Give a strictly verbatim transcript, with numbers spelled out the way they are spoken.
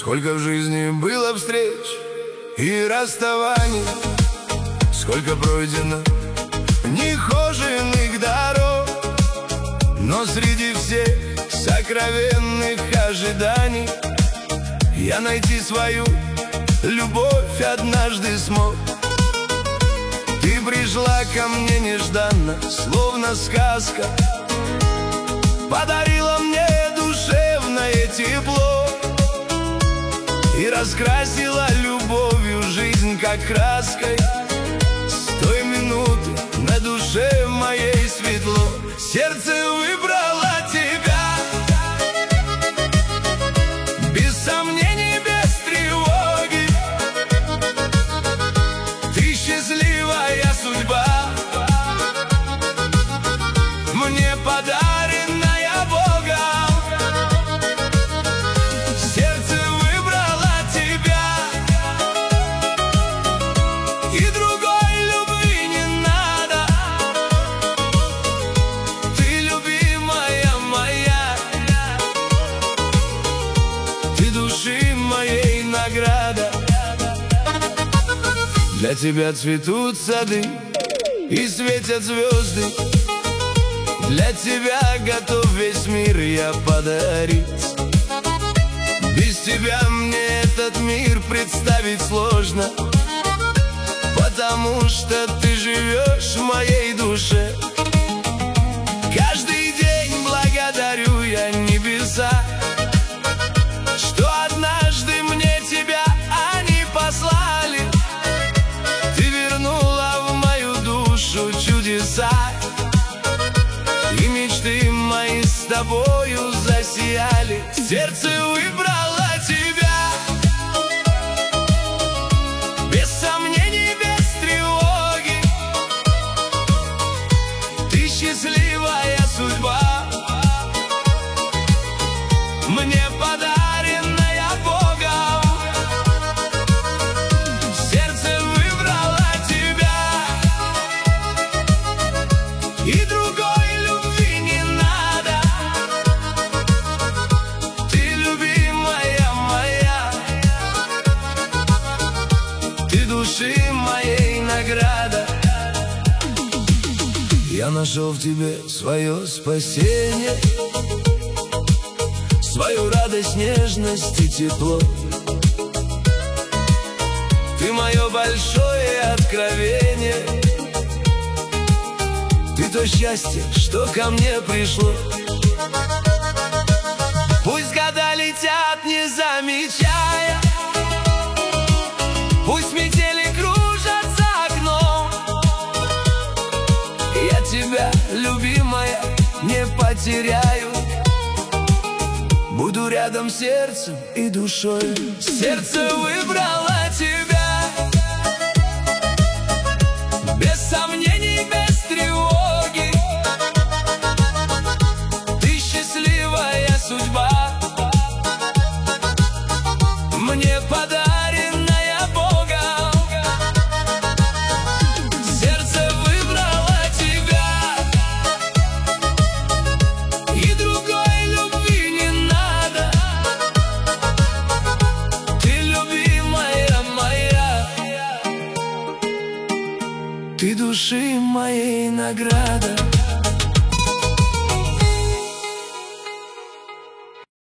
Сколько в жизни было встреч и расставаний, сколько пройдено нехоженных дорог, но среди всех сокровенных ожиданий я найти свою любовь однажды смог. Ты пришла ко мне нежданно, словно сказка, подарила мне душевное тепло и раскрасила любовью жизнь, как краской. С той минуты на душе моей светло. Сердце выбрало тебя, без сомнений, без тревоги. Ты счастливая судьба, мне подаренная Богом. Сердце выбрало тебя, и другой любви не надо. Ты любимая моя, ты души моей награда. Для тебя цветут сады и светят звезды, для тебя готов весь мир я подарить. Без тебя мне этот мир представить сложно, потому что ты живешь в моей душе. Каждый день благодарю я небеса, что однажды мне тебя они послали. Ты вернула в мою душу чудеса, и мечты мои с тобою засияли. Сердце выбрало тебя, без сомнений, без тревоги. Ты счастливая судьба, мне подаренная Богом. Сердце выбрало тебя, и другой любви не надо. Ты любимая моя, ты души моей награда. Я нашел в тебе свое спасение, свою радость, нежность и тепло. Ты мое большое откровение, ты то счастье, что ко мне пришло. Пусть года летят, не замечая, пусть метели кружат за окном, я тебя, любимая, не потеряю. Буду рядом сердцем и душой. Сердце выбрало тебя, без сомнений, без тревоги. Ты счастливая судьба, мне подаренная Богом. Сердце выбрало тебя, и другой любви не надо. Ты любимая моя, ты души моей награда.